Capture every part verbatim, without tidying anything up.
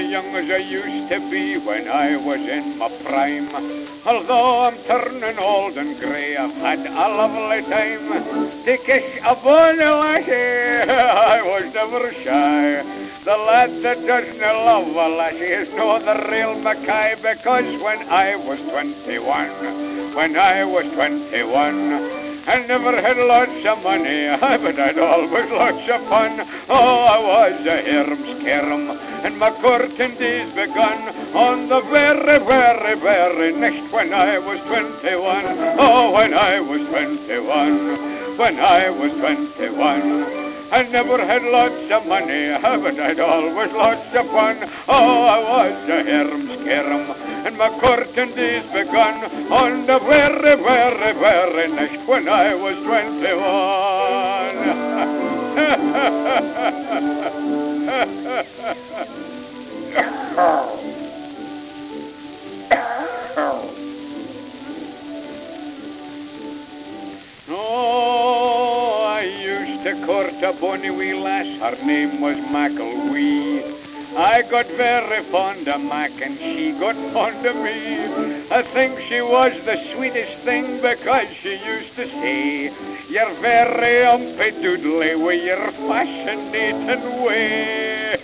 young as I used to be when I was in my prime. Although I'm turning old and grey, I've had a lovely time. To kiss a bonny lassie, I was never shy. The lad that doesn't love a lassie is no the real Mackay, because when I was twenty-one, when I was twenty-one, I never had lots of money, but I'd always lots of fun. Oh, I was a harum-scarum, and my courting days begun on the very, very, very next when I was twenty-one. Oh, when I was twenty-one, when I was twenty-one. I never had lots of money, but I'd always lots of fun. Oh, I was a harum-scarum, and my courting days begun on the very, very, very next when I was twenty-one. Oh, I used to court a bonny wee lass, her name was Macklewee. I got very fond of Mac and she got fond of me. I think she was the sweetest thing because she used to say, "You're very umpy doodly with your fascinating way."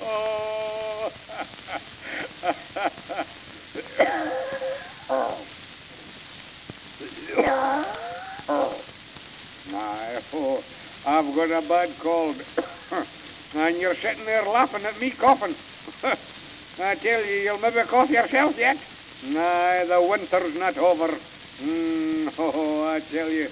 My, oh, I've got a bad cold. And you're sitting there laughing at me coughing. I tell you, you'll maybe cough yourself yet. Nah, the winter's not over. Mm, oh, I tell you.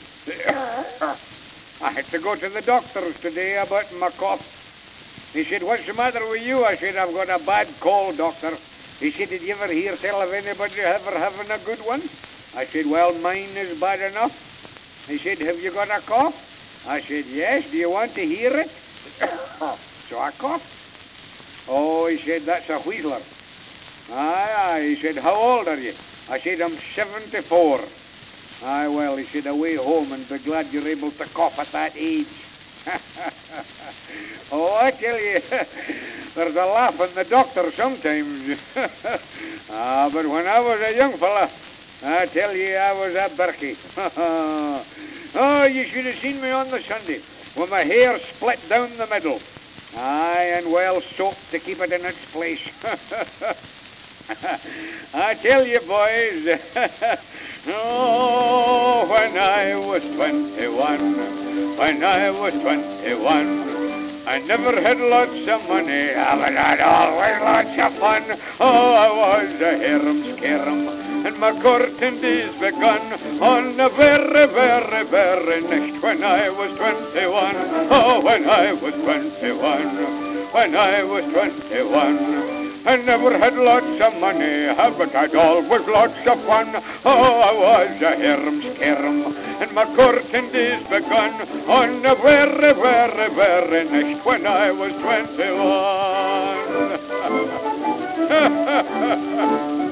I had to go to the doctor's today about my cough. He said, "What's the matter with you?" I said, "I've got a bad cold, doctor." He said, "Did you ever hear tell of anybody ever having a good one?" I said, "Well, mine is bad enough." He said, "Have you got a cough?" I said, "Yes. Do you want to hear it?" So I coughed. "Oh," he said, "that's a wheedler." Aye, aye. He said, "How old are you?" I said, "I'm seventy-four. Aye, well, he said, "Away home and be glad you're able to cough at that age." Oh, I tell you, there's a laugh in the doctor sometimes. Ah, but when I was a young fella, I tell you, I was a berkey. Oh, you should have seen me on the Sunday, with my hair split down the middle. Aye, and well soaped to keep it in its place. I tell you, boys, oh, when I was twenty-one, when I was twenty-one, I never had lots of money, but I'd always lots of fun. Oh, I was a harum-scarum, and my courting days begun on the very, very, very next when I was twenty-one. Oh, when I was twenty-one, when I was twenty-one. I never had lots of money, but I'd always lots of fun. Oh, I was a harum-scarum, and my courting days begun on the very, very, very next when I was twenty-one.